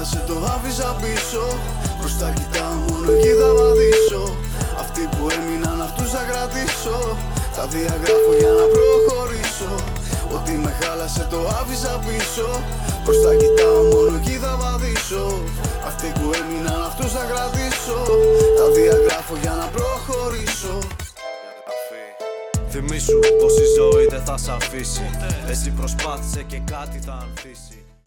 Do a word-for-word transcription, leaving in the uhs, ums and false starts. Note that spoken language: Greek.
χάλασε το άφησα πίσω. Μπροστά κοιτάω μόνο εκεί θα βαδίσω. Αυτοί που έμειναν αυτούς θα κρατήσω. Τα διαγράφω για να προχωρήσω. Ό,τι με χάλασε το άφησα πίσω. Μπροστά κοιτάω μόνο εκεί θα βαδίσω. Αυτοί που έμειναν αυτούς θα κρατήσω. Τα διαγράφω για να προχωρήσω. Θυμήσου πως η ζωή δεν θα σ' αφήσει. Εσύ προσπάθησε και κάτι θα ανθίσει.